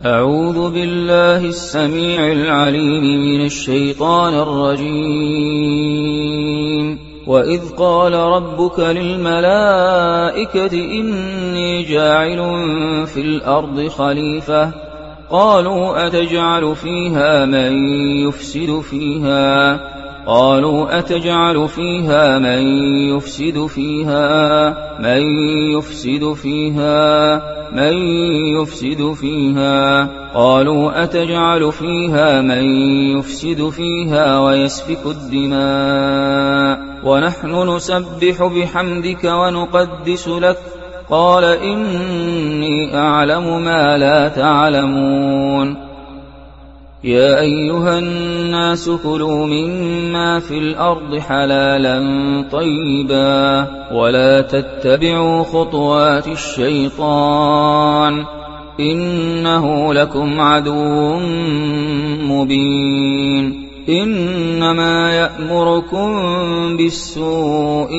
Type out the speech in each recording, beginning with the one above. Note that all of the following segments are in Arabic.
أعوذ بالله السميع العليم من الشيطان الرجيم. وإذ قال ربك للملائكة إني جاعل في الأرض خليفة قالوا أتجعل فيها من يفسد فيها من يفسد فيها قالوا أتجعل فيها من يفسد فيها ويسفك الدماء ونحن نسبح بحمدك ونقدس لك قال إني أعلم ما لا تعلمون. يا أيها الناس كلوا مما في الأرض حلالا طيبا ولا تتبعوا خطوات الشيطان إنه لكم عدو مبين. إنما يأمركم بالسوء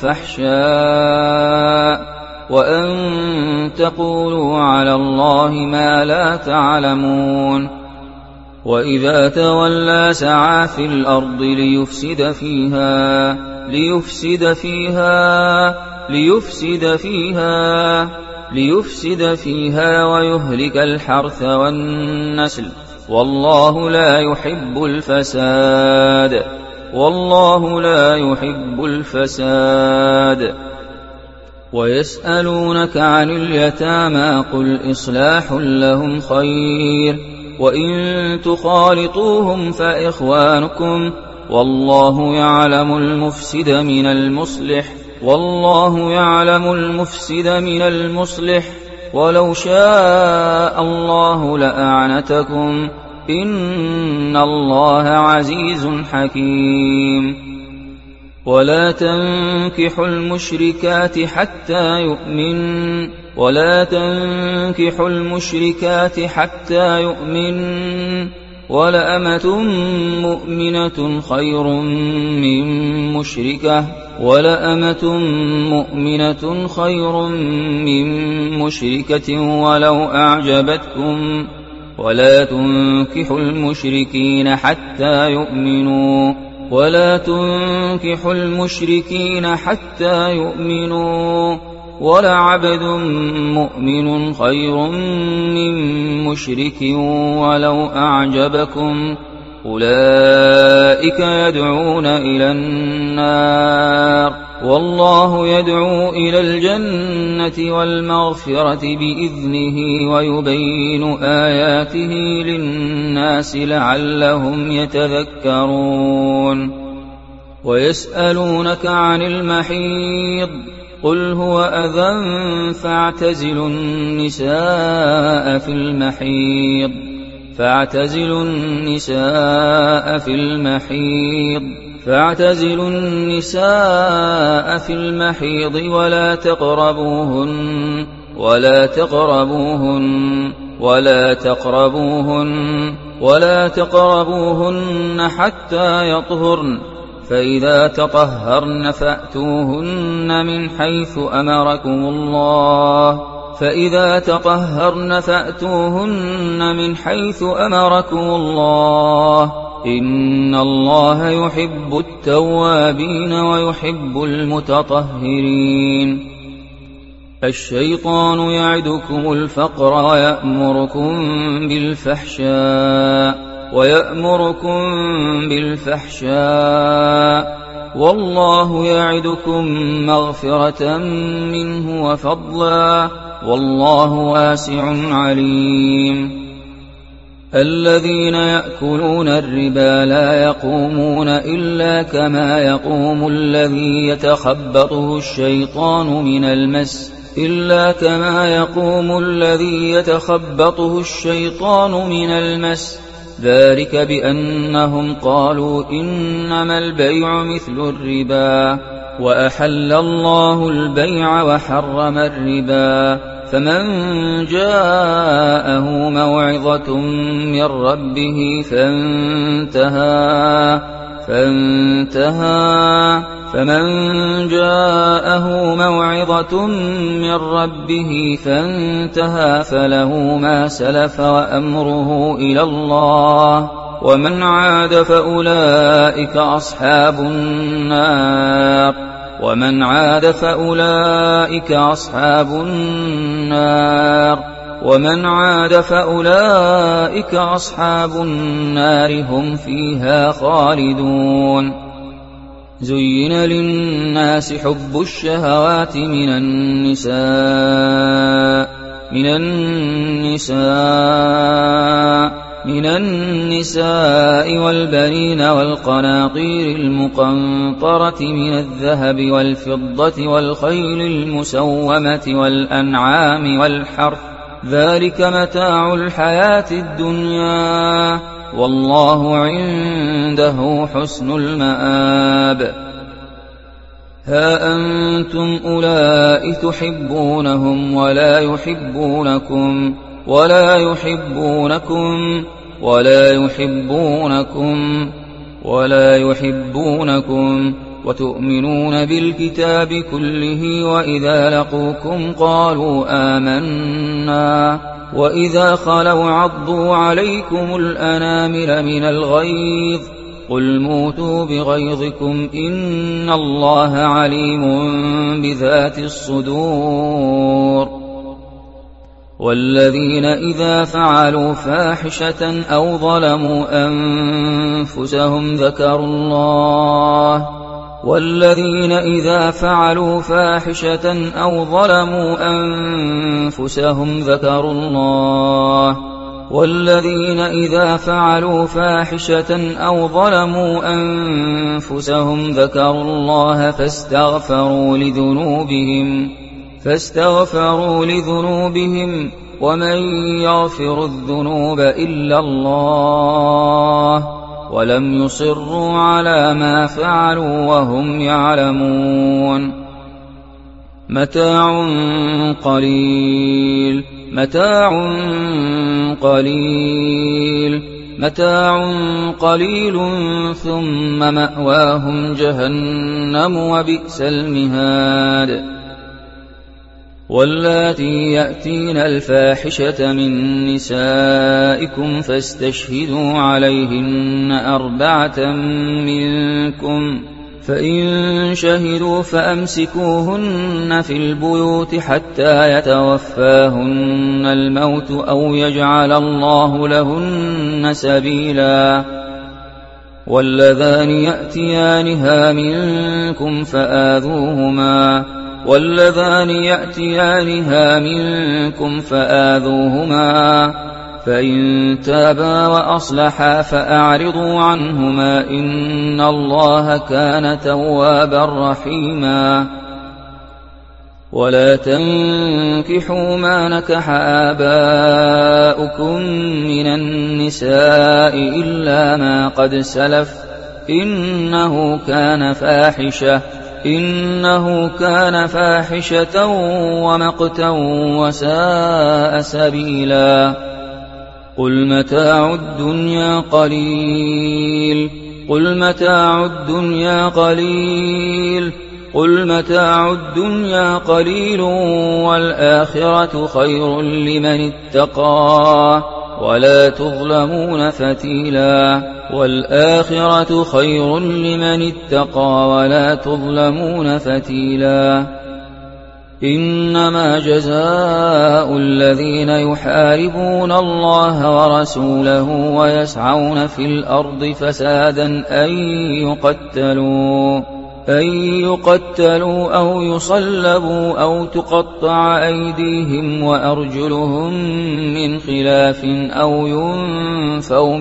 والفحشاء وأن تقولوا على الله ما لا تعلمون. وإذا تولى سعى في الأرض ليفسد فيها ويهلك الحرث والنسل والله لا يحب الفساد. ويسألونك عن اليتامى قل إصلاح لهم خير وإن تخالطوهم فإخوانكم والله يعلم المفسد من المصلح ولو شاء الله لأعنتكم إن الله عزيز حكيم. ولا تنكحوا المشركات حتى يؤمن ولأمة مؤمنة خير من مشركة ولو أعجبتكم ولا تنكحوا المشركين حتى يؤمنوا ولعبد مؤمن خير من مشرك ولو أعجبكم أولئك يدعون إلى النار والله يدعو إلى الجنة والمغفرة بإذنه ويبين آياته للناس لعلهم يتذكرون. ويسألونك عن المحيض قل هو أذى فاعتزلوا النساء في المحيض ولا تقربوهن حتى يطهرن فإذا تطهرن فأتوهن من حيث أمركم الله إن الله يحب التوابين ويحب المتطهرين. الشيطان يعدكم الفقر ويأمركم بالفحشاء والله يعدكم مغفرة منه وفضلا والله واسع عليم. الذين يأكلون الربا لا يقومون إلا كما يقوم الذي يتخبطه الشيطان من المس ذلك بأنهم قالوا إنما البيع مثل الربا وأحل الله البيع وحرم الربا فمن جاءه موعظة من ربه فانتهى، فمن جاءه موعظة من ربه فانتهى فله ما سلف وأمره إلى الله، ومن عاد فأولئك أصحاب النار هم فيها خالدون. زين للناس حب الشهوات من النساء والبنين والقناطير المقنطرة من الذهب والفضة والخيل المسومة والأنعام والحرث، ذلك متاع الحياة الدنيا، والله عنده حسن المآب. ها أنتم أولئك تحبونهم ولا يحبونكم وتؤمنون بالكتاب كله، وإذا لقوكم قالوا آمنا، وإذا خلوا عضوا عليكم الأنامل من الغيظ، قل موتوا بغيظكم إن الله عليم بذات الصدور. والذين إذا فعلوا فاحشة أو ظلموا أنفسهم ذكروا الله فاستغفروا لذنوبهم ومن يغفر الذنوب إلا الله، ولم يصروا على ما فعلوا وهم يعلمون. متاع قليل ثم مأواهم جهنم وبئس المهاد. واللاتي يأتين الفاحشة من نسائكم فاستشهدوا عليهن 4 منكم، فإن شهدوا فأمسكوهن في البيوت حتى يتوفاهن الموت أو يجعل الله لهن سبيلا. واللذان يأتيانها منكم فآذوهما، فإن تابا وأصلحا فأعرضوا عنهما إن الله كان توابا رحيما. ولا تنكحوا ما نكح آباؤكم من النساء إلا ما قد سلف إنه كان فاحشة ومقتا وساء سبيلا. قل متاع الدنيا قليل والآخرة خير لمن اتقى ولا تظلمون فتيلا. إنما جزاء الذين يحاربون الله ورسوله ويسعون في الأرض فسادا أن يقتلوا أو يصلبوا أو تقطع أيديهم وأرجلهم من خلاف أو ينفوا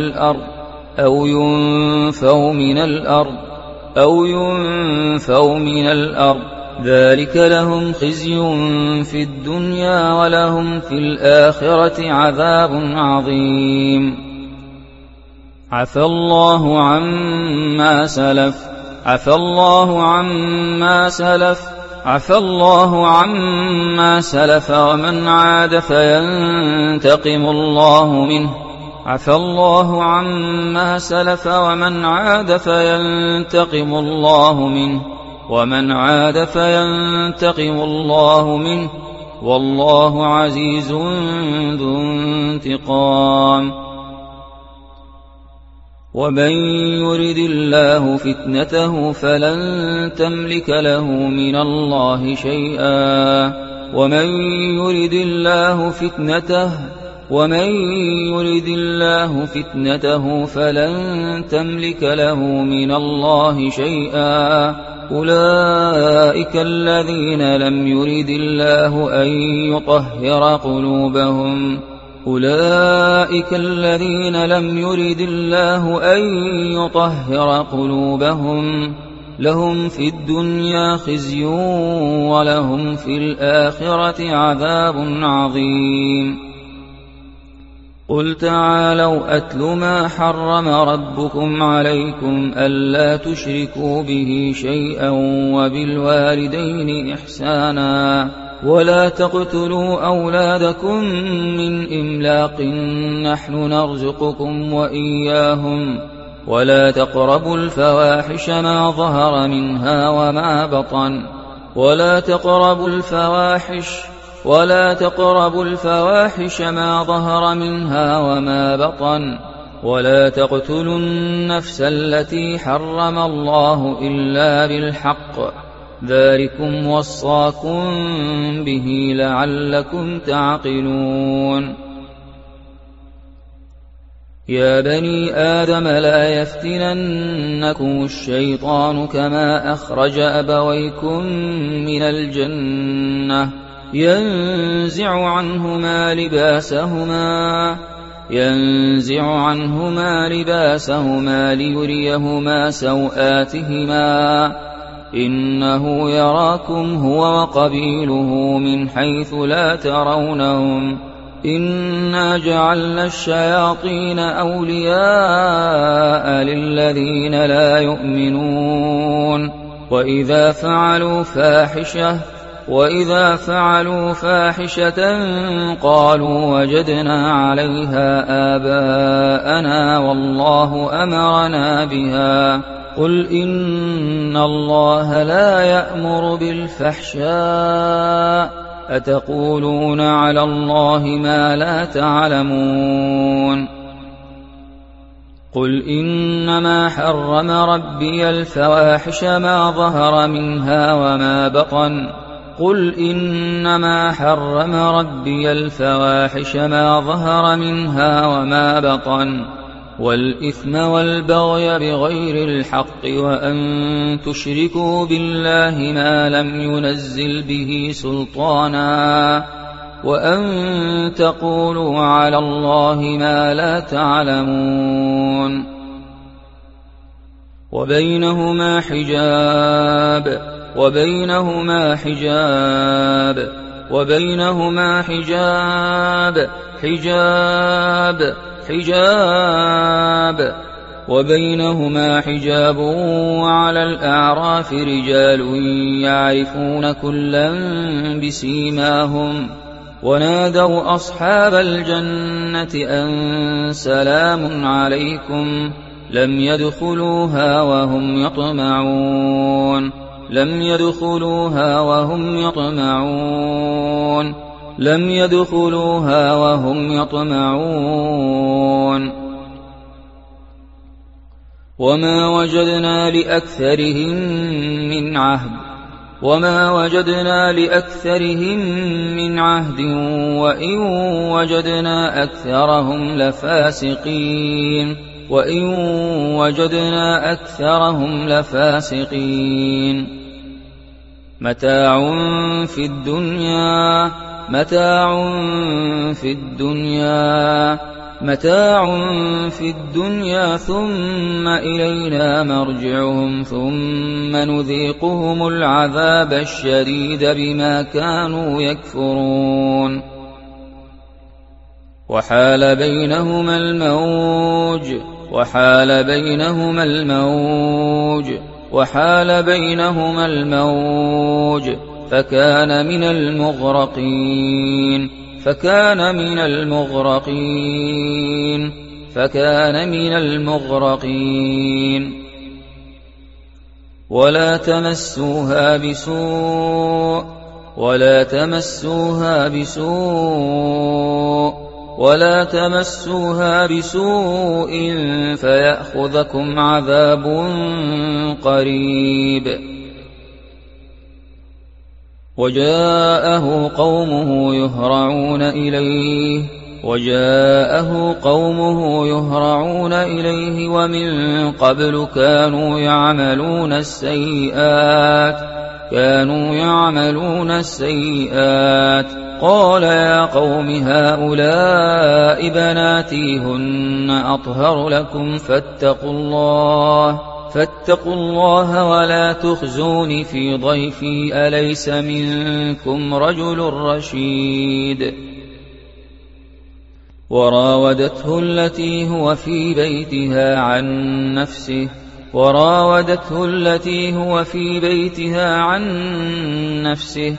من الأرض ذلك لهم خزي في الدنيا ولهم في الآخرة عذاب عظيم. عفى الله عما سلف ومن عاد فينتقم الله منه عفى الله عما سلف ومن عاد فينتقم الله منه والله عزيز ذو انتقام. ومن يرد الله فتنته فلن تملك له من الله شيئا ومن يرد الله فتنته فلن تملك له من الله شيئا. أولئك الذين لم يرد الله أن يطهر قلوبهم لهم في الدنيا خزي ولهم في الآخرة عذاب عظيم. قل تعالوا أتل ما حرم ربكم عليكم ألا تشركوا به شيئا وبالوالدين إحسانا ولا تقتلوا أولادكم من إملاق نحن نرزقكم وإياهم ولا تقربوا الفواحش ما ظهر منها وما بطن ولا تقتلوا النفس التي حرم الله إلا بالحق ذلكم وصاكم به لعلكم تعقلون. يا بني آدم لا يفتننكم الشيطان كما أخرج أبويكم من الجنة ينزع عنهما لباسهما ليريهما سوآتهما إنه يراكم هو وقبيله من حيث لا ترونهم إنا جعلنا الشياطين أولياء للذين لا يؤمنون وإذا فعلوا فاحشة قالوا وجدنا عليها آباءنا والله أمرنا بها قل إن الله لا يأمر بالفحشاء أتقولون على الله ما لا تعلمون. قل إنما حرم ربي الفواحش ما ظهر منها وما بطن والإثم والبغي بغير الحق وأن تشركوا بالله ما لم ينزل به سلطانا وأن تقولوا على الله ما لا تعلمون. وبينهما حجاب وعلى الأعراف رجال يعرفون كلا بسيماهم ونادوا أصحاب الجنة أن سلام عليكم لم يدخلوها وهم يطمعون وما وجدنا لأكثرهم من عهد وإن وجدنا أكثرهم لفاسقين. متاع في الدنيا ثم إلينا مرجعهم ثم نذيقهم العذاب الشديد بما كانوا يكفرون. وحال بينهما الموج فكان من المغرقين فكان من المغرقين. ولا تمسوها بسوء فيأخذكم عذاب قريب. وجاءه قومه يهرعون إليه ومن قبل كانوا يعملون السيئات قال يا قوم هؤلاء بناتي هن أطهر لكم فاتقوا الله ولا تخزون في ضيفي أليس منكم رجل رشيد. وراودته التي هو في بيتها عن نفسه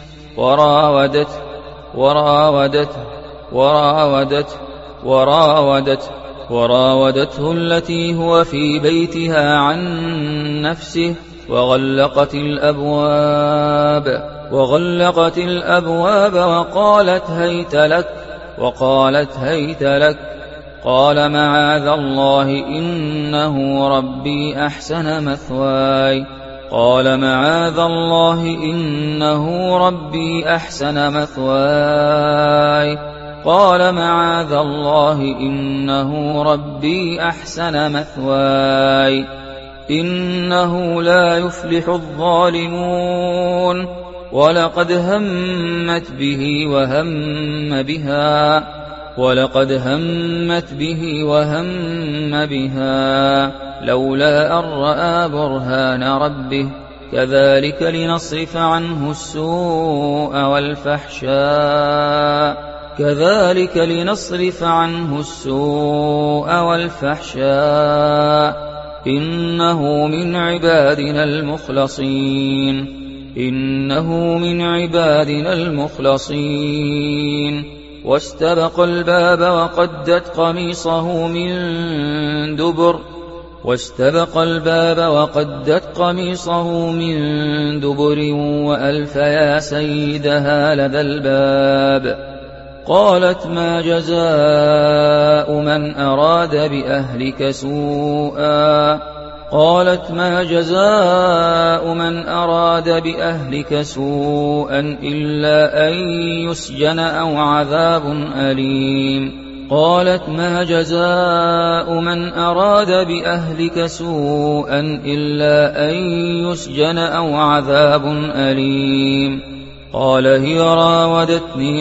وغلقت الأبواب وقالت هيت لك قال معاذ الله إنه ربي أحسن مثواي إنه لا يفلح الظالمون. ولقد همت به وهم بها لولا أن رأى برهان ربه كذلك لنصرف عنه السوء والفحشاء إنه من عبادنا المخلصين. واستبق الباب وقدت قميصه من دبر وألف يا سيدها لدى الباب. قالت ما جزاء من أراد بأهلك سوءا إلا أن يسجن أو عذاب أليم. قال هي راودتني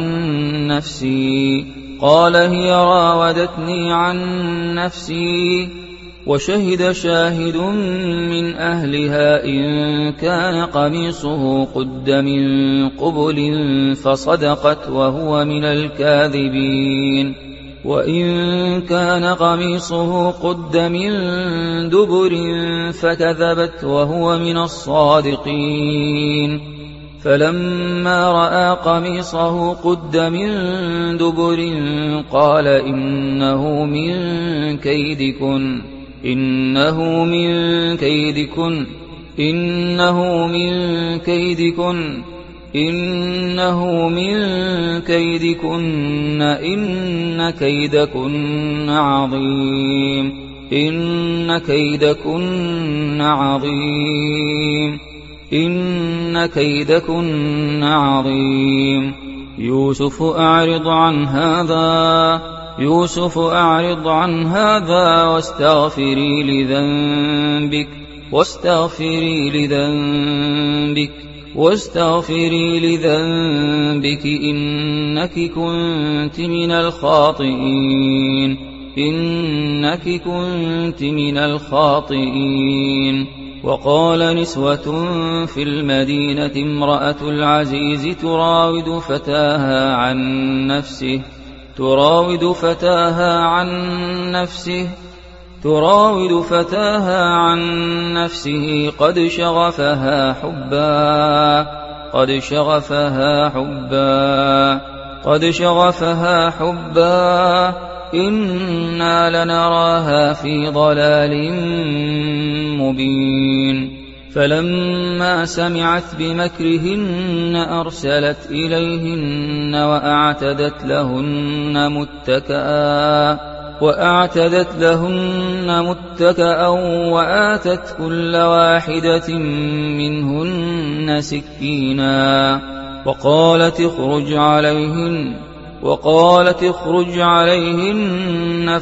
عن نفسي وشهد شاهد من أهلها إن كان قميصه قد من قبل فصدقت وهو من الكاذبين وإن كان قميصه قد من دبر فكذبت وهو من الصادقين. فلما رأى قميصه قد من دبر قال إنه من كيدكن إن كيدكن عظيم. يوسف أعرض عن هذا واستغفري لذنبك إنك كنت من الخاطئين. وقال نسوة في المدينة امرأة العزيز تراود فتاها عن نفسه قد شغفها حبا إنا لنراها في ضلال مبين فلما سمعت بمكرهن أرسلت إليهن وأعتدت لهن متكأ وآتت كل واحدة منهن سكينا وقالت اخرج عليهن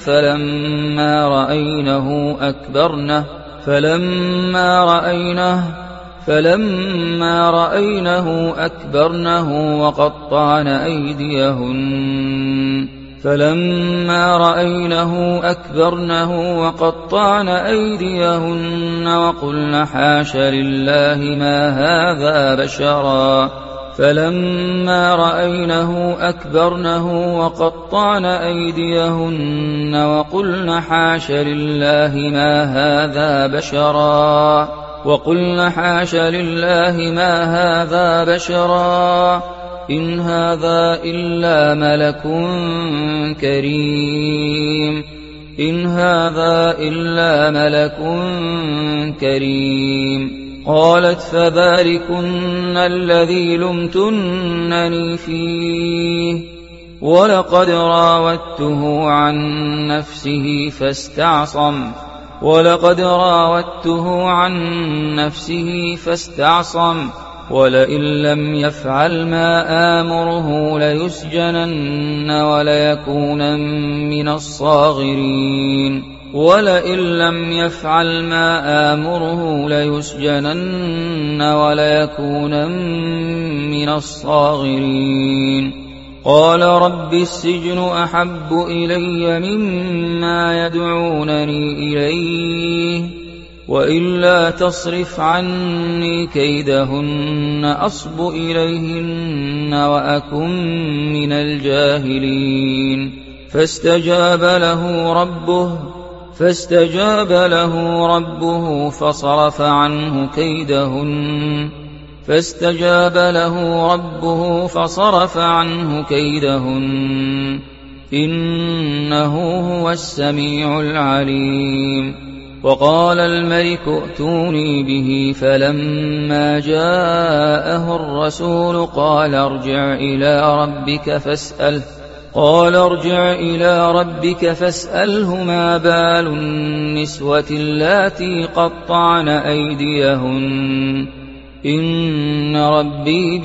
فلما رأينه أكبرنه وقطعن أيديهن وقلن حاش لله ما هذا بشرا فلما رأينه أكبرنه وقطعن أيديهن وقلن حاش لله ما هذا بشرا إن هذا إلا ملك كريم قالت فذلكن الذي لمتنني فيه ولقد راودته عن نفسه فاستعصم ولئن لم يفعل ما آمره ليسجنن وليكون من الصاغرين قال رب السجن أحب إلي مما يدعونني إليه وإلا تصرف عني كيدهن أصب إليهن وأكن من الجاهلين فاستجاب له ربه فصرف عنه كيدهن إنه هو السميع العليم وقال الملك ائتوني به فلما جاءه الرسول قال ارجع إلى ربك فاسأله ما بال النسوة اللاتي قطعن أيديهن إن ربي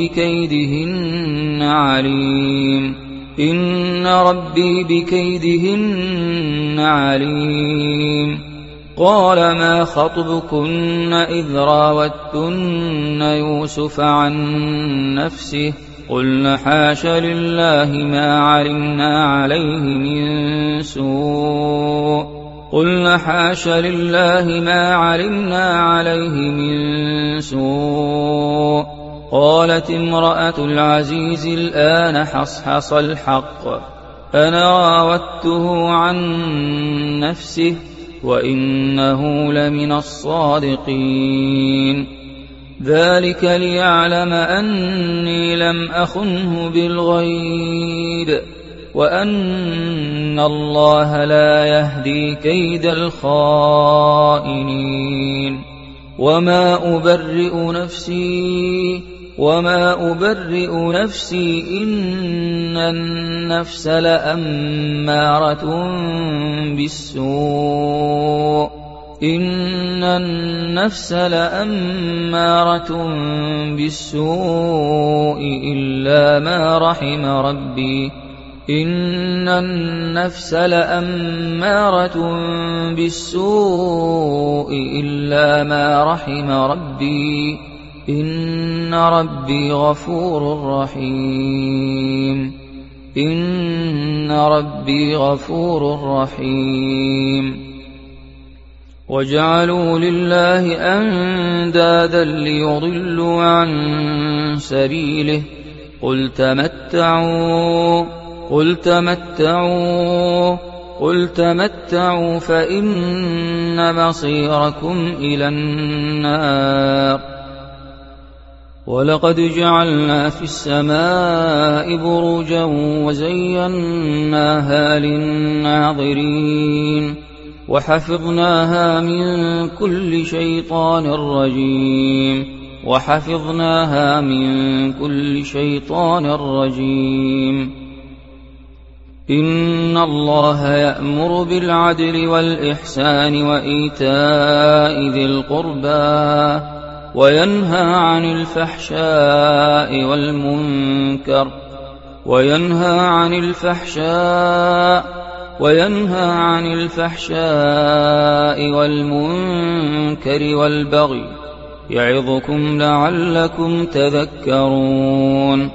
بكيدهن عليم قال ما خطبكن إذ راوتن يوسف عن نفسه قلن حاش لله ما علمنا عليه من سوء قالت امرأة العزيز الآن حصحص الحق أنا راودته عن نفسه وإنه لمن الصادقين ذلك ليعلم أني لم أخنه بالغيب وأن الله لا يهدي كيد الخائنين وما أبرئ نفسي إن النفس لأمارة بالسوء إلا ما رحم ربي إن النفس لأمارة بالسوء إلا ما رحم ربي إن ربي غفور رحيم وجعلوا لله أندادا ليضلوا عن سبيله قل تمتعوا فإن مصيركم إلى النار ولقد جعلنا في السماء بروجا وزيناها للناظرين وحفظناها من كل شيطان رجيم إن الله يأمر بالعدل والإحسان وإيتاء ذي القربى وينهى عن الفحشاء والمنكر والبغي يعظكم لعلكم تذكرون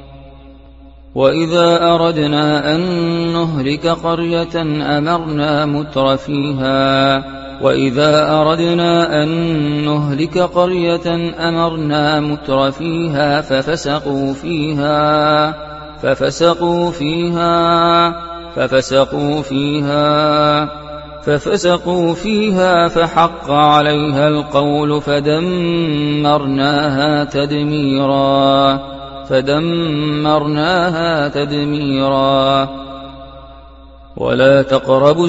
وإذا أردنا أن نهلك قرية أمرنا مترفيها ففسقوا فيها فحق عليها القول فدمرناها تدميرا ولا تقربوا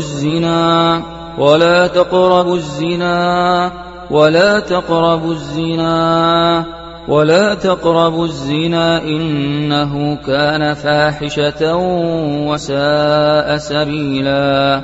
الزنا إنه كان فاحشة وساء سبيلا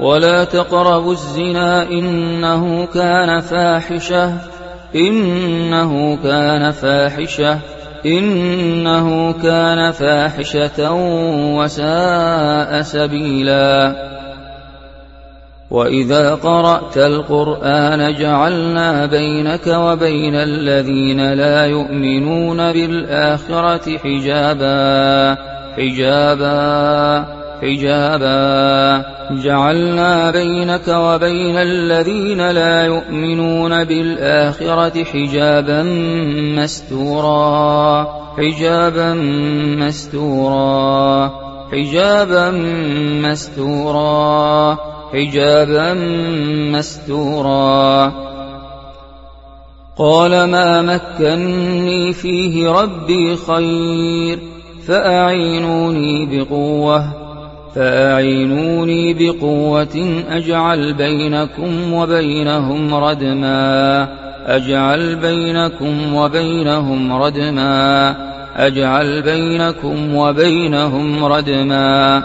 وإذا قرأت القرآن جعلنا بينك وبين الذين لا يؤمنون بالآخرة حجابا مستورا قال ما مكنني فيه ربي خير فأعينوني بقوة أجعل بينكم وبينهم ردما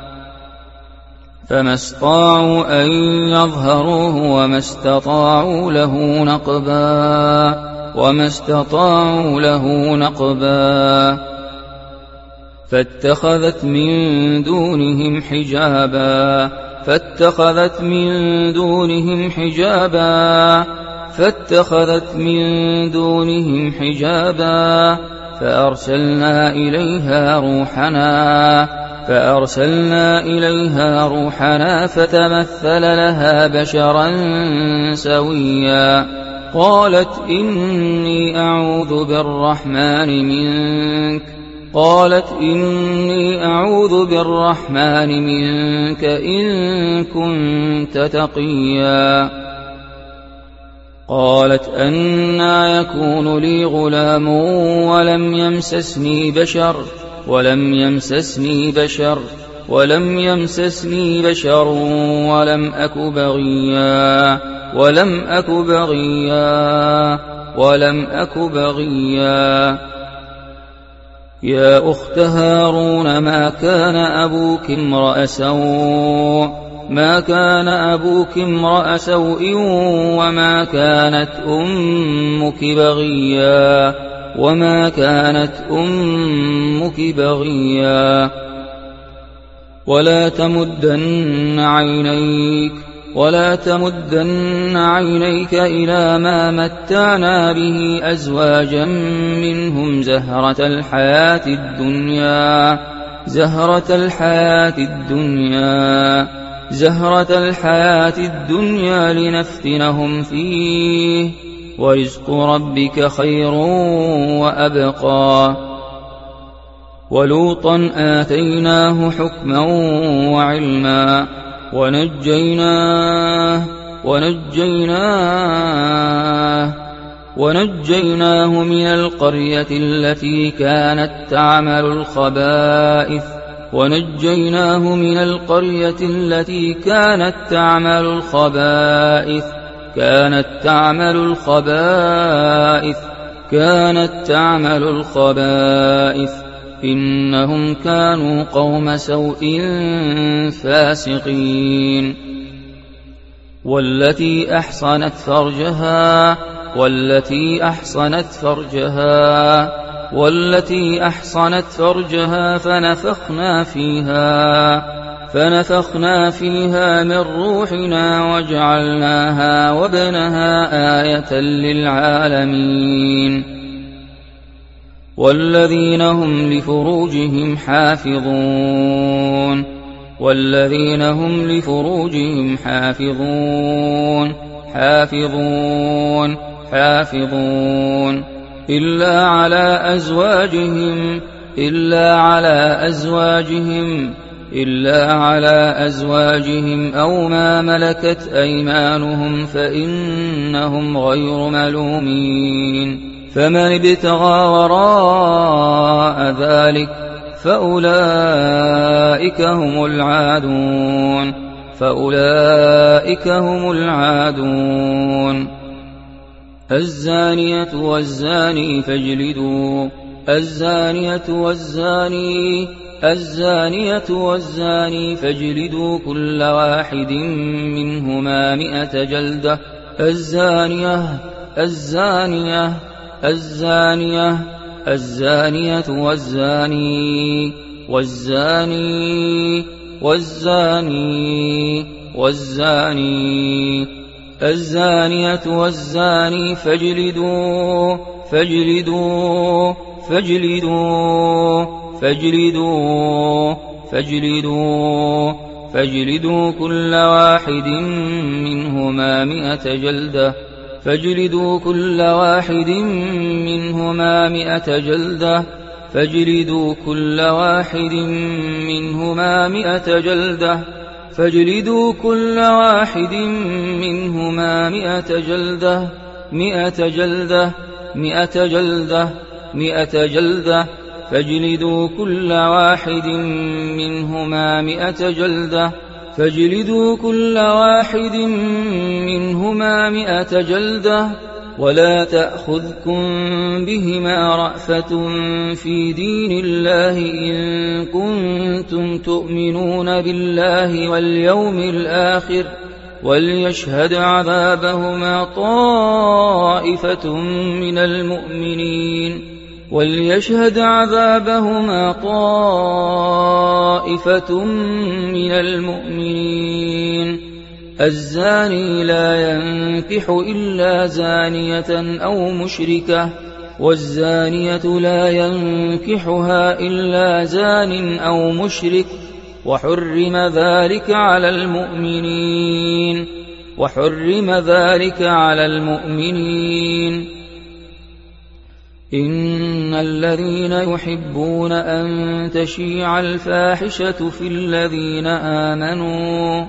فما استطاعوا أن يظهروه وما استطاعوا له نقبا فاتخذت من دونهم حجابا فأرسلنا إليها روحنا فتمثل لها بشرا سويا قالت إني أعوذ بالرحمن منك إن كنت تقيا قالت أنى يكون لي غلام ولم يمسسني بشر ولم أك بغيا يا أخت هارون ما كان أبوك امرأ سوء وما كانت أمك بغيا ولا تمدن عينيك إلى ما متعنا به أزواجا منهم زهرة الحياة الدنيا لنفتنهم فيه ورزق ربك خير وأبقى ولوطا آتيناه حكما وعلما ونجيناه من القرية التي كانت تعمل الخبائث كانت تعمل الخبائث إنهم كانوا قوم سوء فاسقين. والتي أحصنت فرجها فنفخنا فيها من روحنا وجعلناها وابنها آية للعالمين. والذين هم لفروجهم حافظون إلا على أزواجهم أو ما ملكت أيمانهم فإنهم غير ملومين. فمن ابتغى وراء ذلك فأولئك هم العادون. الزانية والزاني فاجلدوا كل واحد منهما 100 جلدة. الزانية والزاني فاجلدوا كل واحد منهما 100 جلدة. فاجلدوا كل واحد منهما 100 جلدة. فاجلدوا كل واحد منهما 100 جلدة. فاجلدوا كل واحد منهما 100 جلدة. 100 جلدة. 100 جلدة. 100 جلدة. فاجلدوا كل واحد منهما 100 جلدة. فاجلدوا كل واحد منهما 100 جلدة. ولا تأخذكم بهما رأفة في دين الله إن كنتم تؤمنون بالله واليوم الآخر وليشهد عذابهما طائفة من المؤمنين. الزاني لا ينكح إلا زانية أو مشركة والزانية لا ينكحها إلا زان أو مشرك وحرم ذلك على المؤمنين. إن الذين يحبون أن تشيع الفاحشة في الذين آمنوا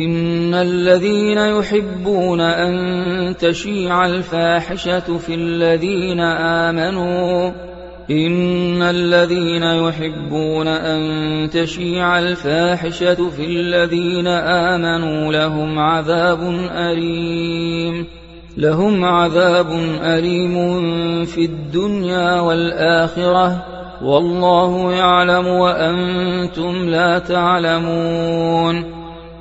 لهم عذاب أليم في الدنيا والآخرة والله يعلم وأنتم لا تعلمون.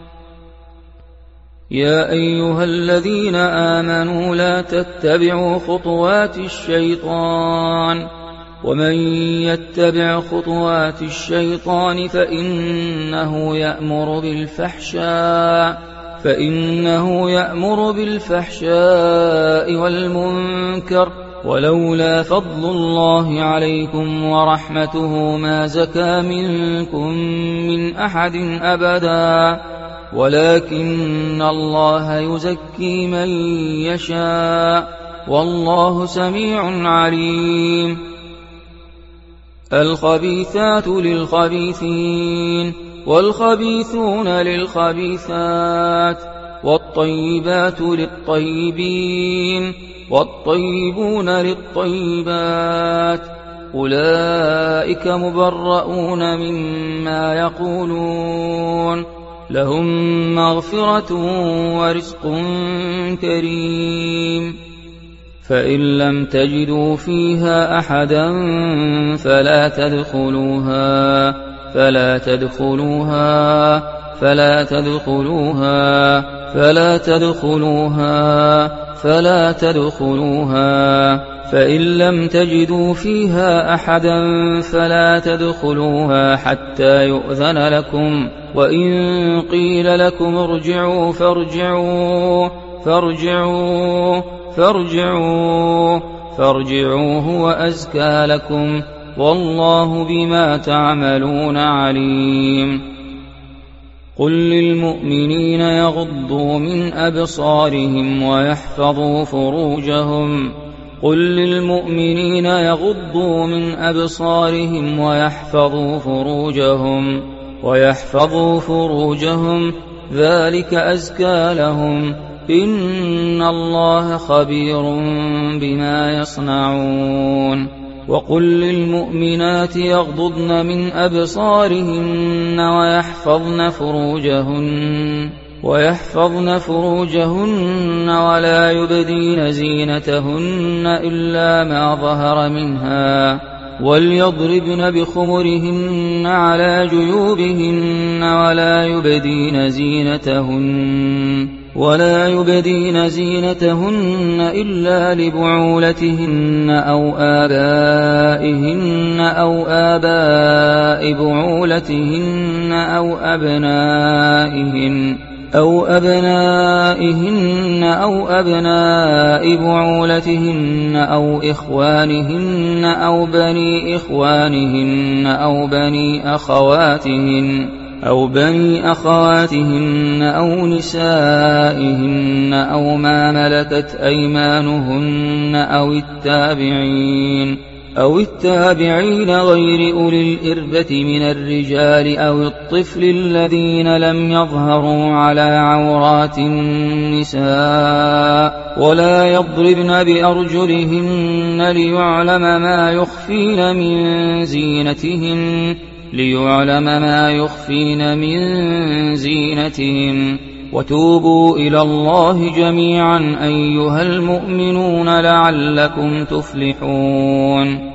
يا أيها الذين آمنوا لا تتبعوا خطوات الشيطان ومن يتبع خطوات الشيطان فإنه يأمر بالفحشاء والمنكر ولولا فضل الله عليكم ورحمته ما زكى منكم من أحد أبدا ولكن الله يزكي من يشاء والله سميع عليم. الخبيثات للخبيثين والخبيثون للخبيثات والطيبات للطيبين والطيبون للطيبات أولئك مبرؤون مما يقولون لهم مغفرة ورزق كريم فإن لم تجدوا فيها أحدا فلا تدخلوها فإن لم تجدوا فيها أحدا فلا تدخلوها حتى يؤذن لكم وإن قيل لكم ارجعوا فارجعوا هو أزكى لكم والله بما تعملون عليم قل للمؤمنين يغضوا من أبصارهم ويحفظوا فروجهم ذلك أزكى لهم إن الله خبير بما يصنعون وقل للمؤمنات يغضضن من أبصارهن ويحفظن فروجهن ولا يبدين زينتهن إلا ما ظهر منها وليضربن بخمرهن على جيوبهن ولا يبدين زينتهن إلا لبعولتهن أو آباء بعولتهن أو أبنائهن أو أبناء بعولتهن أو إخوانهن أو بني إخوانهن أو بني أخواتهن أو نسائهن أو ما ملكت أيمانهن أو التابعين غير أولي الإربة من الرجال أو الطفل الذين لم يظهروا على عورات النساء ولا يضربن بأرجلهن ليعلم ما يخفين من زينتهن وتوبوا إلى الله جميعا أيها المؤمنون لعلكم تفلحون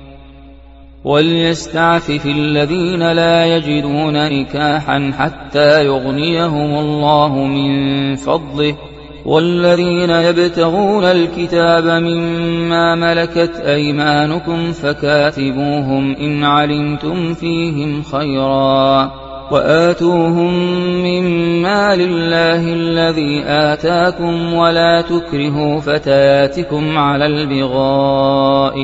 وليستعفف الذين لا يجدون نكاحا حتى يغنيهم الله من فضله والذين يبتغون الكتاب مما ملكت أيمانكم فكاتبوهم إن علمتم فيهم خيرا وآتوهم من مال الله الذي آتاكم ولا تكرهوا فتياتكم على البغاء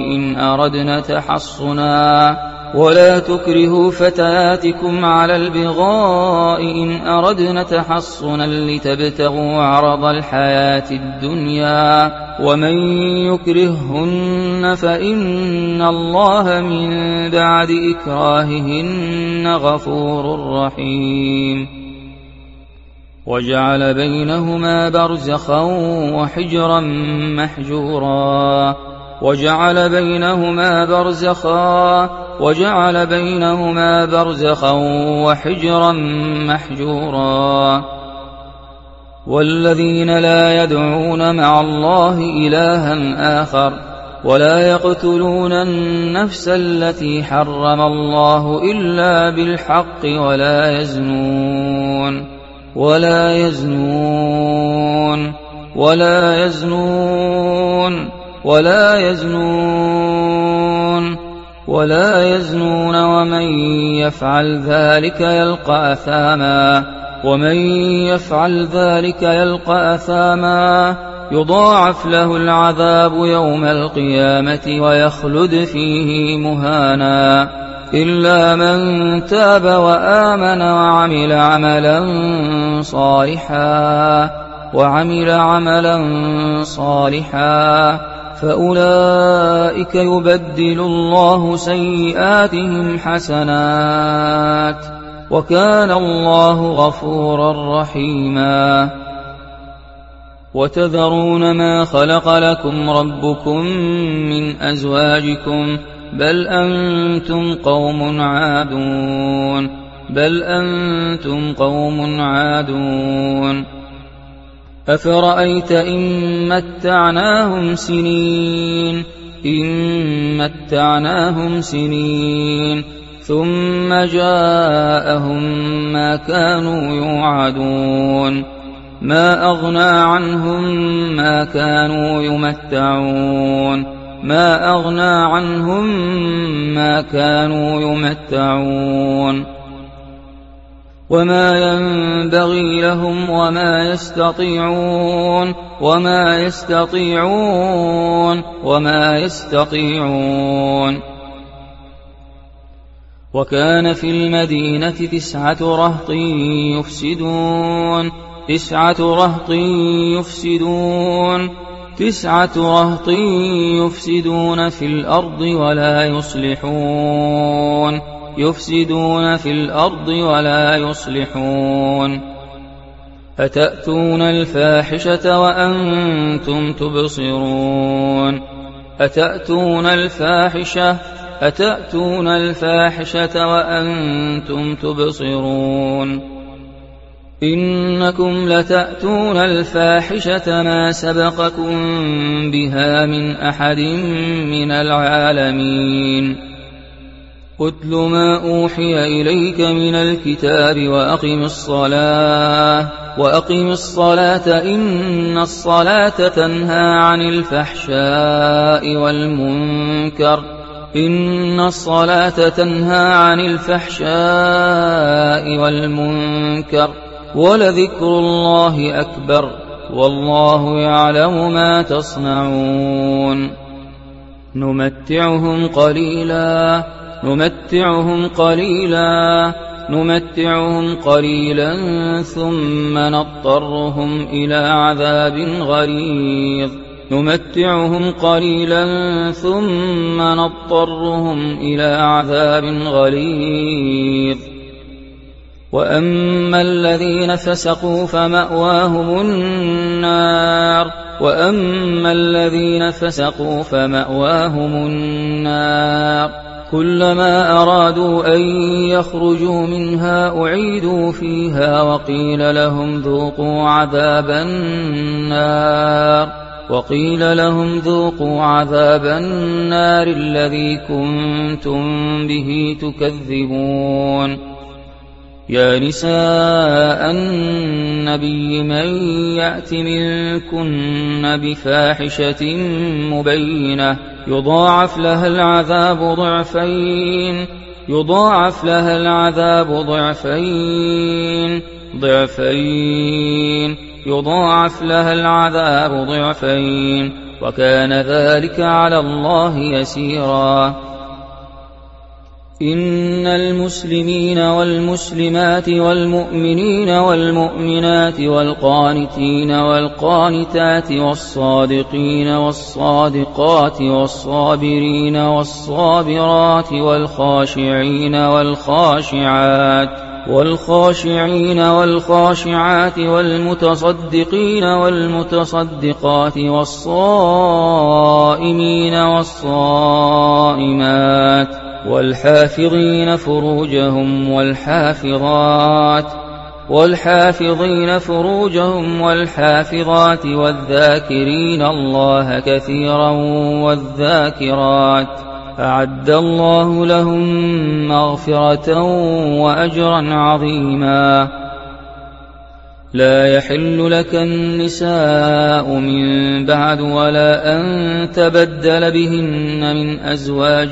إن أردن تحصنا لتبتغوا عرض الحياة الدنيا ومن يكرههن فإن الله من بعد إكراههن غفور رحيم وجعل بينهما برزخا وحجرا محجورا والذين لا يدعون مع الله إلها آخر ولا يقتلون النفس التي حرم الله إلا بالحق ولا يزنون ومن يفعل ذلك يلقى أثاما يضاعف له العذاب يوم القيامة ويخلد فيه مهانا إلا من تاب وآمن وعمل عملا صالحا فأولئك يبدل الله سيئاتهم حسنات وكان الله غفورا رحيما وتذرون ما خلق لكم ربكم من أزواجكم بل أنتم قوم عادون أفرأيت إن متعناهم سنين ثم جاءهم ما كانوا يوعدون ما أغنى عنهم ما كانوا يمتعون وما ينبغي لهم وما يستطيعون وكان في المدينة 9 رهط يفسدون في الأرض ولا يصلحون أتأتون الفاحشة وأنتم تبصرون إنكم لتأتون الفاحشة ما سبقكم بها من أحد من العالمين أتل ما أوحي إليك من الكتاب وأقم الصلاة إن الصلاة تنهى عن الفحشاء والمنكر ولذكر الله أكبر والله يعلم ما تصنعون نمتعهم قليلا ثم نضطرهم إلى عذاب غليظ وأما الذين فسقوا فمأواهم النار كلما أرادوا أن يخرجوا منها أعيدوا فيها وقيل لهم ذوقوا عذاب النار الذي كنتم به تكذبون يا نساء النبي من يأت منكن بفاحشة مبينة يضاعف لها العذاب ضعفين وكان ذلك على الله يسيرا إن المسلمين والمسلمات والمؤمنين والمؤمنات والقانتين والقانتات والصادقين والصادقات والصابرين والصابرات والخاشعين والخاشعات والمتصدقين والمتصدقات والصائمين والصائمات والحافظين فروجهم والحافظات والذاكرين الله كثيرا والذاكرات أعد الله لهم مغفرة وأجرا عظيما لا يحل لك النساء من بعد ولا أن تبدل بهن من أزواج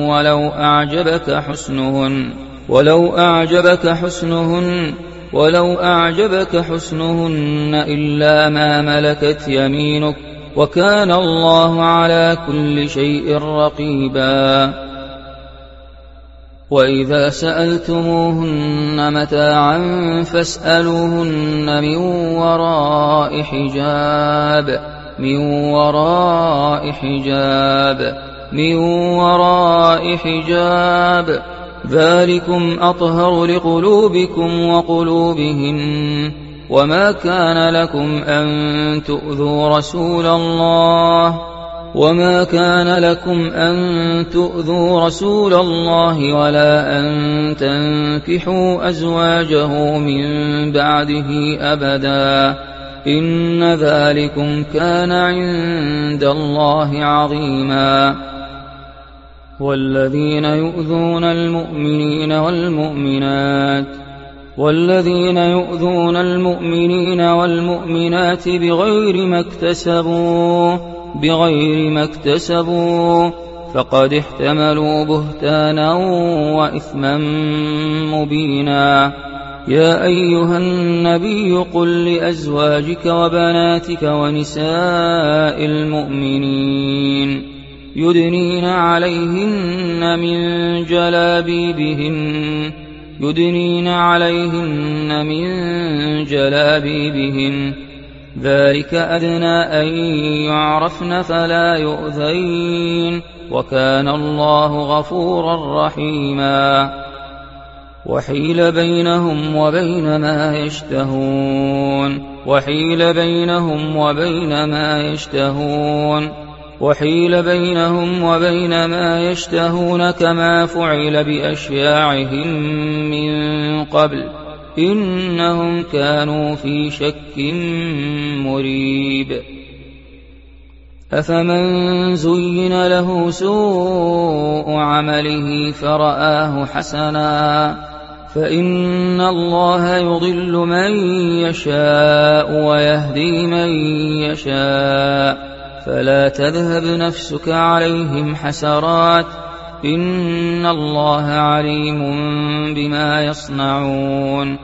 ولو أعجبك حسنهن إلا ما ملكت يمينك وكان الله على كل شيء رقيبا وإذا سألتموهن متاعا فاسألوهن من وراء حجاب ذلكم أطهر لقلوبكم وقلوبهن وما كان لكم أن تؤذوا رسول الله ولا أن تنكحوا أزواجه من بعده أبدا إن ذلكم كان عند الله عظيما والذين يؤذون المؤمنين والمؤمنات بغير ما اكتسبوا فقد احتملوا بهتانا وإثما مبينا يا أيها النبي قل لأزواجك وبناتك ونساء المؤمنين يدنين عليهن من جلابيبهن ذلك أدنى أن يعرفن فلا يؤذين وكان الله غفورا رحيما وحيل بينهم وبين ما يشتهون كما فعل بأشياعهم من قبل إنهم كانوا في شك مريب أفمن زين له سوء عمله فرآه حسنا فإن الله يضل من يشاء ويهدي من يشاء فلا تذهب نفسك عليهم حسرات إن الله عليم بما يصنعون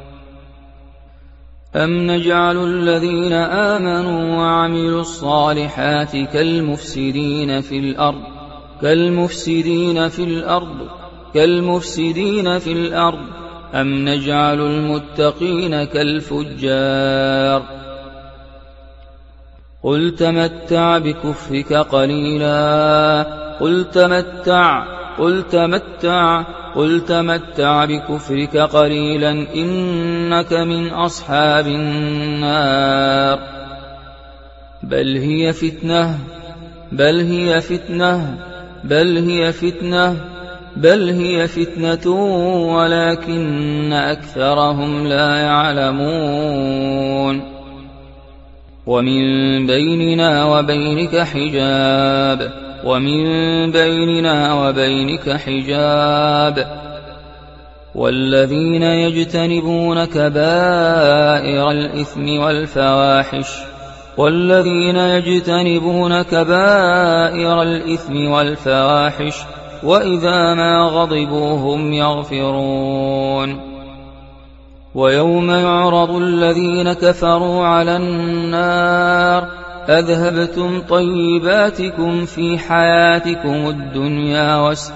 أم نجعل الذين آمنوا وعملوا الصالحات كالمفسدين في الأرض أم نجعل المتقين كالفجار قل تمتع بكفرك قليلا إنك من أصحاب النار بل هي فتنة ولكن أكثرهم لا يعلمون ومن بيننا وبينك حجاب والذين يجتنبون كبائر الإثم والفواحش وإذا ما غضبوا هم يغفرون ويوم يعرض الذين كفروا على النار أذهبتم طيباتكم في حياتكم الدنيا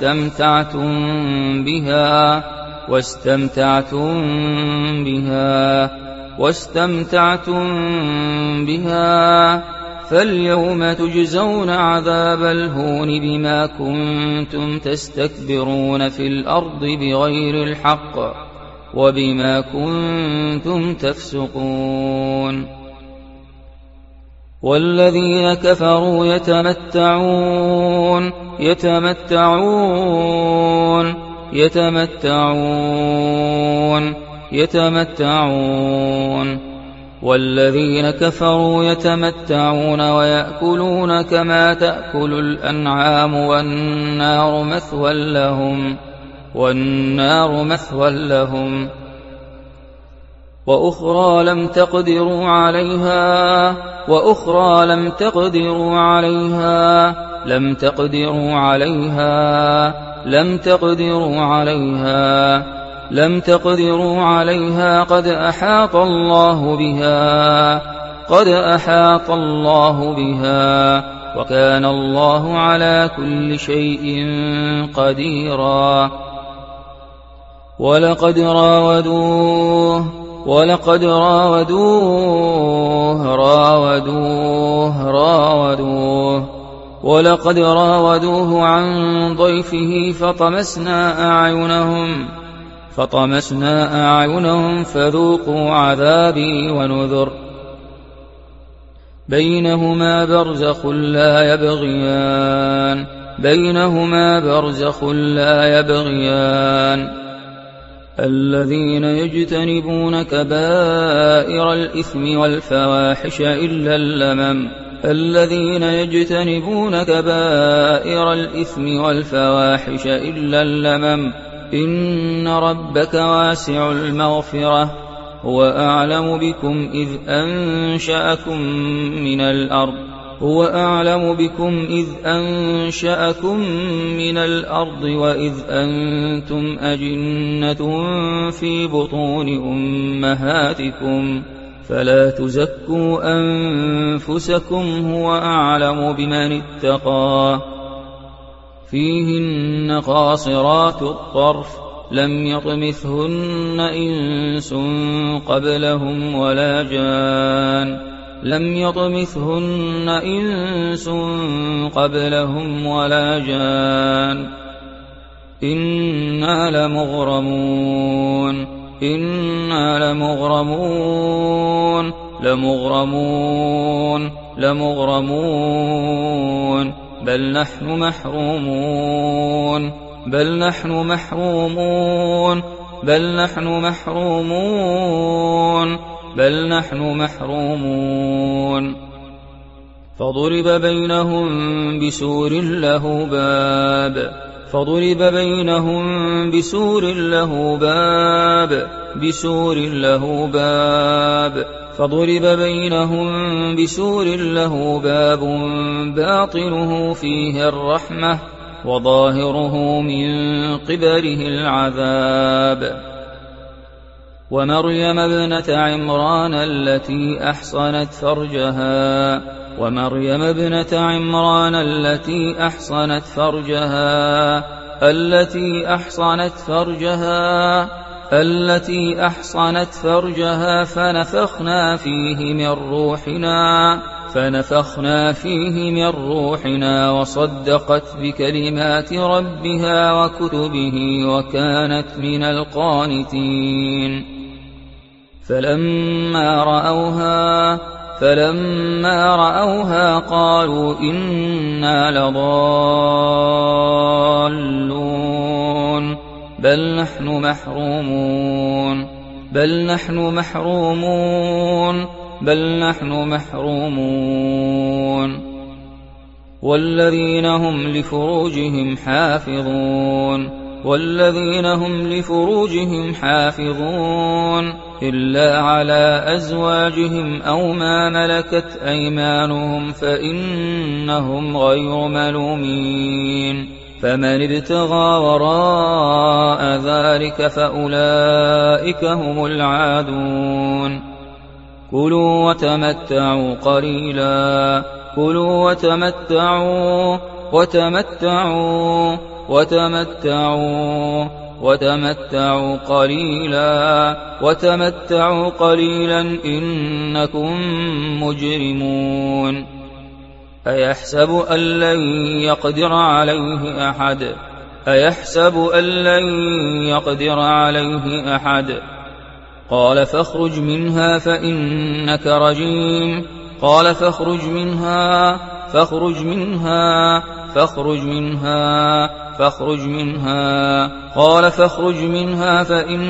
واستمتعتم بها فاليوم تجزون عذاب الهون بما كنتم تستكبرون في الأرض بغير الحق وبما كنتم تفسقون والذين كفروا يتمتعون ويأكلون كما تأكل الأنعام والنار مثوى لهم وأخرى لم تقدروا عليها قد أحاط الله بها وكان الله على كل شيء قديرا ولقد راودوه عن ضيفه فطمسنا أعينهم فذوقوا عذابي ونذر بينهما برزخ لا يبغيان الذين يجتنبون كبائر الإثم والفواحش إلا اللمم إن ربك واسع المغفرة هو أعلم بكم إذ أنشأكم من الأرض وإذ أنتم أجنة في بطون أمهاتكم فلا تزكوا أنفسكم هو أعلم بمن اتقى فيهن قاصرات الطرف لم يطمثهن إنس قبلهم ولا جان إنا لمغرمون بل نحن محرومون فضرب بينهم بسور له باب باطنه فيه الرحمة وظاهره من قبله العذاب ومريم ابنة عمران التي أحصنت فرجها فنفخنا فيه من روحنا وصدقت بكلمات ربها وكتبه وكانت من القانتين فلما رأوها قالوا إنا لضالون بل نحن محرومون والذين هم لفروجهم حافظون إلا على أزواجهم أو ما ملكت أيمانهم فإنهم غير ملومين فمن ابتغى وراء ذلك فأولئك هم العادون كلوا وتمتعوا قليلا إنكم مجرمون أيحسب أن لن يقدر عليه أحد قال فاخرج منها فإنك رجيم قال فاخرج منها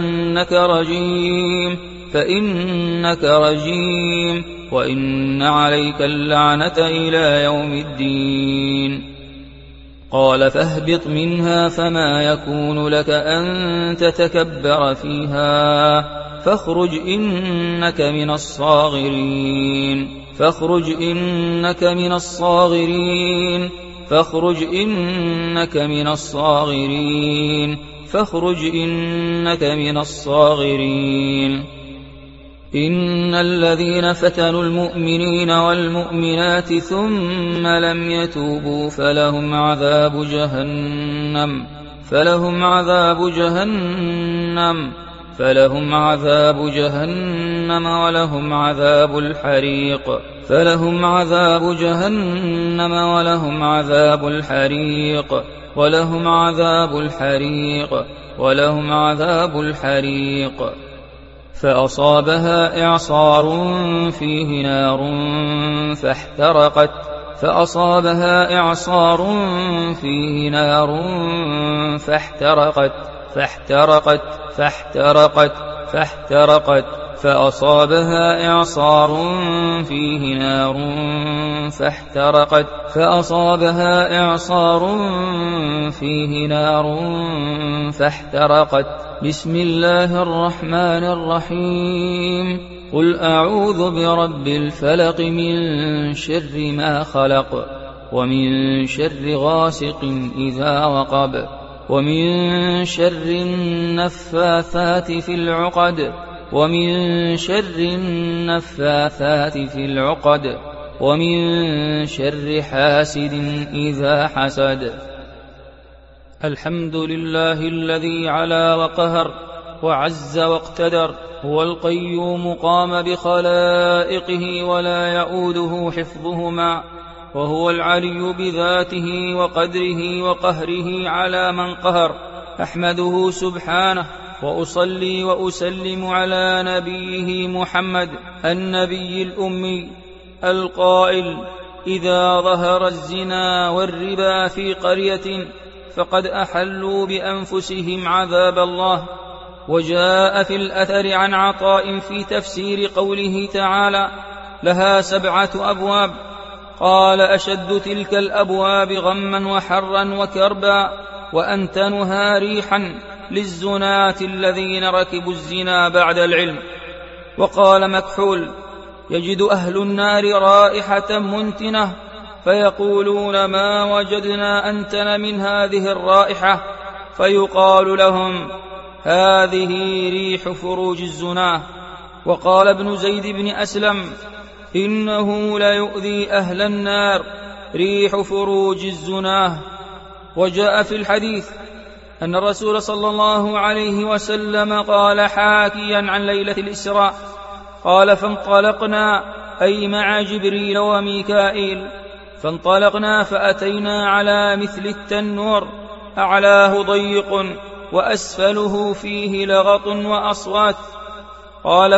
فإنك رجيم وإن عليك اللعنة إلى يوم الدين قال فاهبط منها فما يكون لك أن تتكبر فيها فاخرج إنك من الصاغرين إن الذين فتنوا المؤمنين والمؤمنات ثم لم يتوبوا فلهم عذاب جهنم فلهم عذاب جهنم ولهم عذاب الحريق فلهم عذاب جهنم ولهم عذاب الحريق ولهم عذاب الحريق ولهم عذاب الحريق فأصابها إعصار فيه نار فاحترقت فأصابها إعصار فيه نار فاحترقت فأصابها إعصار فيه نار فاحترقت بسم الله الرحمن الرحيم قل أعوذ برب الفلق من شر ما خلق ومن شر غاسق إذا وقب ومن شر النفاثات في العقد ومن شر حاسد إذا حسد الحمد لله الذي علا وقهر وعز واقتدر هو القيوم قام بخلائقه ولا يؤوده حفظهما وهو العلي بذاته وقدره وقهره على من قهر أحمده سبحانه وأصلي وأسلم على نبيه محمد النبي الأمي القائل إذا ظهر الزنا والربا في قرية فقد أحلوا بأنفسهم عذاب الله. وجاء في الأثر عن عطاء في تفسير قوله تعالى لها 7 أبواب قال أشد تلك الأبواب غما وحرا وكربا وأنتنها ريحا للزناة الذين ركبوا الزنا بعد العلم. وقال مكحول يجد أهل النار رائحة منتنة فيقولون ما وجدنا أنتن من هذه الرائحة فيقال لهم هذه ريح فروج الزناه. وقال ابن زيد بن أسلم إنه ليؤذي أهل النار ريح فروج الزناه. وجاء في الحديث أن الرسول صلى الله عليه وسلم قال حاكيا عن ليلة الإسراء قال فانطلقنا أي مع جبريل وميكائيل فانطلقنا فأتينا على مثل التنور أعلاه ضيق وأسفله فيه لغط وأصوات قال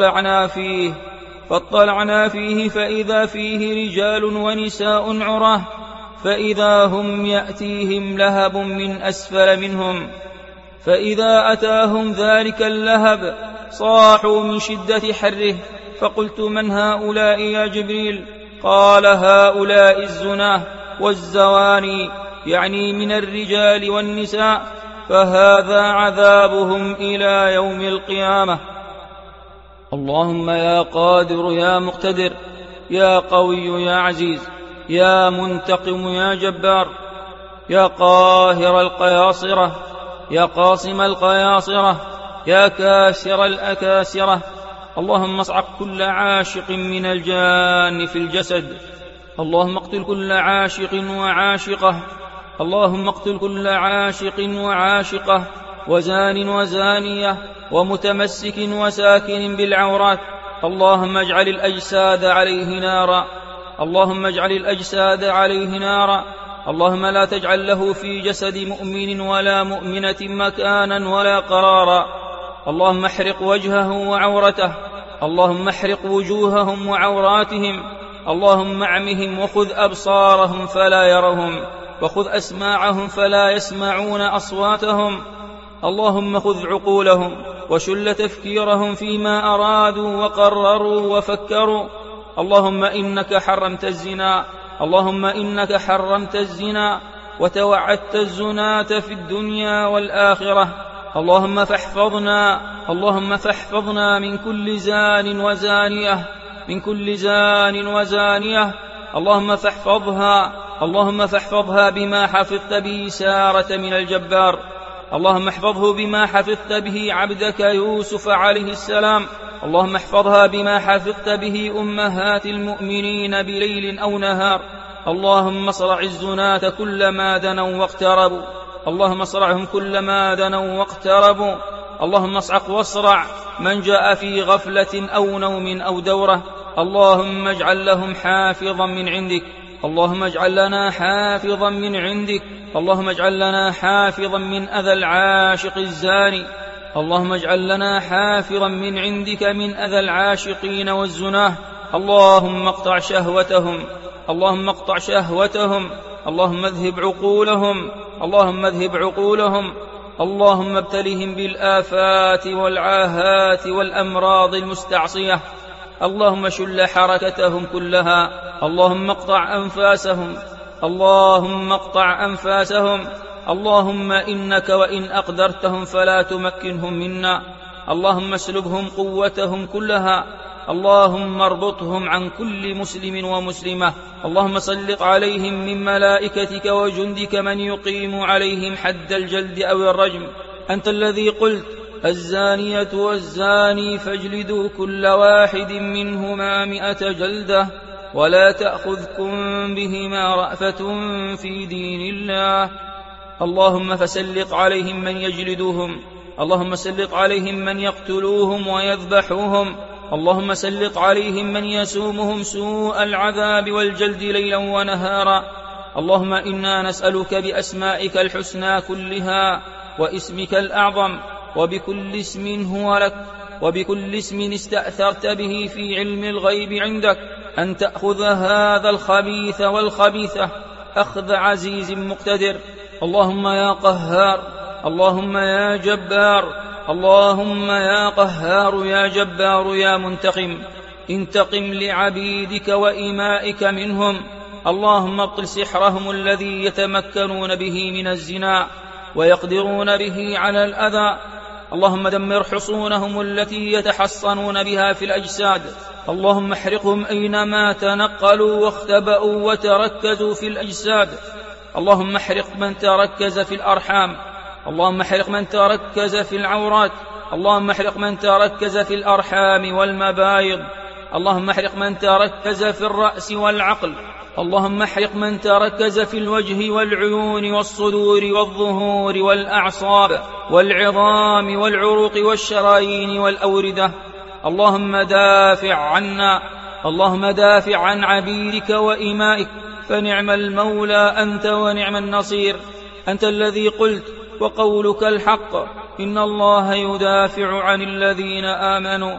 فاطلعنا فيه فإذا فيه رجال ونساء عراه فإذا هم يأتيهم لهب من أسفل منهم فإذا أتاهم ذلك اللهب صاحوا من شدة حره فقلت من هؤلاء يا جبريل؟ قال هؤلاء الزناه والزواني يعني من الرجال والنساء فهذا عذابهم إلى يوم القيامة. اللهم يا قادر يا مقتدر يا قوي يا عزيز يا منتقم يا جبار يا قاهر القياصرة يا قاصم القياصرة يا كاسر الأكاسرة اللهم اصعق كل عاشق من الجان في الجسد. اللهم اقتل كل عاشق وعاشقة. اللهم اقتل كل عاشق وعاشقة وزان وزانية ومتمسك وساكن بالعورات. اللهم اجعل الأجساد عليه نارا. اللهم اجعل الأجساد عليه نارا. اللهم لا تجعل له في جسد مؤمن ولا مؤمنة مكانا ولا قرارا. اللهم احرق وجهه وعورته. اللهم احرق وجوههم وعوراتهم. اللهم اعمهم وخذ أبصارهم فلا يرهم وخذ أسماعهم فلا يسمعون أصواتهم. اللهم خذ عقولهم وشل تفكيرهم فيما أرادوا وقرروا وفكروا. اللهم إنك حرمت الزنا. اللهم إنك حرمت الزنا وتوعدت الزناة في الدنيا والآخرة. اللهم فاحفظنا من كل زان وزانية اللهم فاحفظها بما حفظت به سارة من الجبار. اللهم احفظه بما حفظت به عبدك يوسف عليه السلام. اللهم احفظها بما حفظت به أمهات المؤمنين بليل أو نهار. اللهم اصرع الزناة كلما دنوا واقتربوا. اللهم اصرعهم كلما دنوا واقتربوا. اللهم اصعق واصرع من جاء في غفلة أو نوم أو دورة. اللهم اجعل لهم حافظا من عندك. اللهم اجعل لنا حافظا من عندك. اللهم اجعل لنا حافظا من أذى العاشق الزاني. اللهم اجعل لنا حافظا من عندك من أذى العاشقين والزناه. اللهم اقطع شهوتهم. اللهم اقطع شهوتهم. اللهم اذهب عقولهم. اللهم اذهب عقولهم. اللهم ابتلهم بالآفات والعاهات والأمراض المستعصية. اللهم شل حركتهم كلها. اللهم اقطع أنفاسهم. اللهم اقطع أنفاسهم. اللهم إنك وإن أقدرتهم فلا تمكنهم منا. اللهم اسلبهم قوتهم كلها. اللهم اربطهم عن كل مسلم ومسلمة. اللهم سلط عليهم من ملائكتك وجندك من يقيم عليهم حد الجلد أو الرجم. أنت الذي قلت: الزانية والزاني فاجلدوا كل واحد منهما 100 جلدة ولا تأخذكم بهما رأفة في دين الله. اللهم فسلط عليهم من يجلدوهم. اللهم سلط عليهم من يقتلوهم ويذبحوهم. اللهم سلط عليهم من يسومهم سوء العذاب والجلد ليلا ونهارا. اللهم إنا نسألك بأسمائك الحسنى كلها واسمك الأعظم وبكل اسم هو لك وبكل اسم استأثرت به في علم الغيب عندك أن تأخذ هذا الخبيث والخبيثة أخذ عزيز مقتدر. اللهم يا قهار. اللهم يا جبار. اللهم يا قهار يا جبار يا منتقم، انتقم لعبيدك وإمائك منهم. اللهم ابطل سحرهم الذي يتمكنون به من الزنا ويقدرون به على الأذى. اللهم دمر حصونهم التي يتحصنون بها في الأجساد. اللهم احرقهم أينما تنقلوا واختبأوا وتركزوا في الأجساد. اللهم احرق من تركز في الأرحام. اللهم احرق من تركز في العورات. اللهم احرق من تركز في الأرحام والمبايض. اللهم احرق من تركز في الرأس والعقل. اللهم احرق من تركز في الوجه والعيون والصدور والظهور والأعصاب والعظام والعروق والشرايين والأوردة. اللهم دافع عنا. اللهم دافع عن عبيدك وإمائك، فنعم المولى أنت ونعم النصير. أنت الذي قلت وقولك الحق: إن الله يدافع عن الذين آمنوا.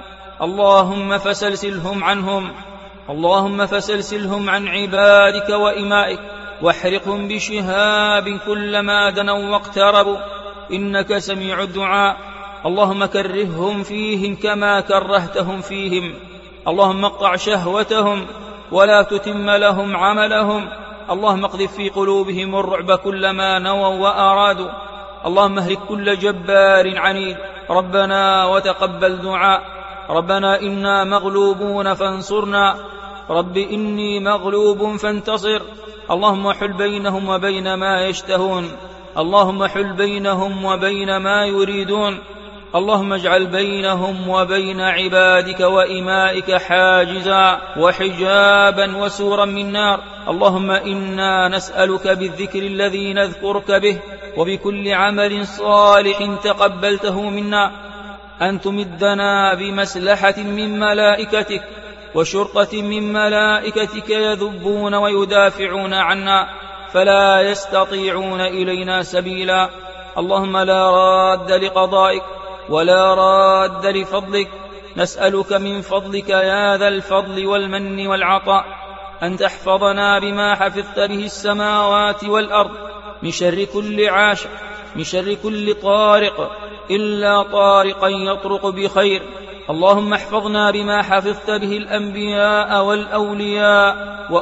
اللهم فسلسلهم عنهم. اللهم فسلسلهم عن عبادك وإمائك واحرقهم بشهاب كلما دنوا واقتربوا، إنك سميع الدعاء. اللهم كرههم فيهم كما كرهتهم فيهم. اللهم اقطع شهوتهم ولا تتم لهم عملهم. اللهم اقذف في قلوبهم الرعب كلما نووا وأرادوا. اللهم اهلك كل جبار عنيد. ربنا وتقبل دعاء. ربنا إنا مغلوبون فانصرنا. رب إني مغلوب فانتصر. اللهم حل بينهم وبين ما يشتهون. اللهم حل بينهم وبين ما يريدون. اللهم اجعل بينهم وبين عبادك وإمائك حاجزا وحجابا وسورا من نار. اللهم إنا نسألك بالذكر الذي نذكرك به وبكل عمل صالح تقبلته منا أن تمدنا بمسلحة من ملائكتك وشرطة من ملائكتك يذبون ويدافعون عنا فلا يستطيعون إلينا سبيلا. اللهم لا راد لقضائك ولا راد لفضلك. نسألك من فضلك يا ذا الفضل والمن والعطاء أن تحفظنا بما حفظت به السماوات والأرض من شر كل عاشق، من شر كل طارق إلا طارقا يطرق بخير. اللهم احفظنا بما حفظت به الأنبياء والأولياء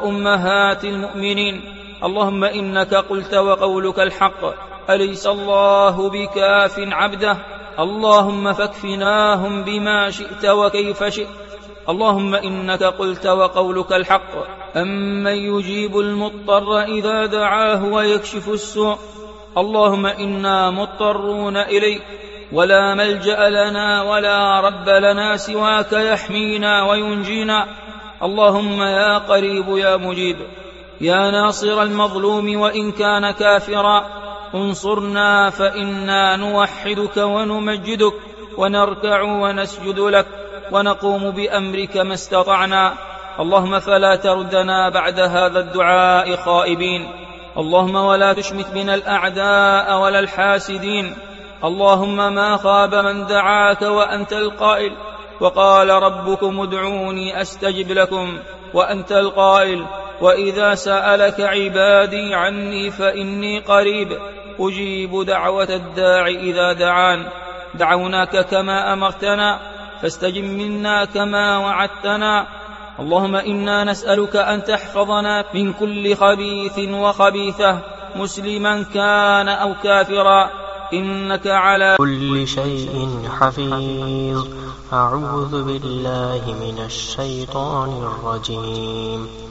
وأمهات المؤمنين. اللهم إنك قلت وقولك الحق: أليس الله بكاف عبده؟ اللهم فاكفناهم بما شئت وكيف شئت. اللهم إنك قلت وقولك الحق: أمن يجيب المضطر إذا دعاه ويكشف السوء. اللهم إنا مضطرون إليك ولا ملجأ لنا ولا رب لنا سواك يحمينا وينجينا. اللهم يا قريب يا مجيب يا ناصر المظلوم وإن كان كافرا، انصرنا فإنا نوحدك ونمجدك ونركع ونسجد لك ونقوم بأمرك ما استطعنا. اللهم فلا تردنا بعد هذا الدعاء خائبين. اللهم ولا تشمت بنا الأعداء ولا الحاسدين. اللهم ما خاب من دعاك وأنت القائل وقال ربكم ادعوني أستجب لكم، وأنت القائل وإذا سألك عبادي عني فإني قريب أجيب دعوة الداع إذا دعان. دعوناك كما أمرتنا فاستجب منا كما وعدتنا. اللهم إنا نسألك أن تحفظنا من كل خبيث وخبيثة مسلما كان أو كافرا، إنك على كل شيء حفيظ. أعوذ بالله من الشيطان الرجيم.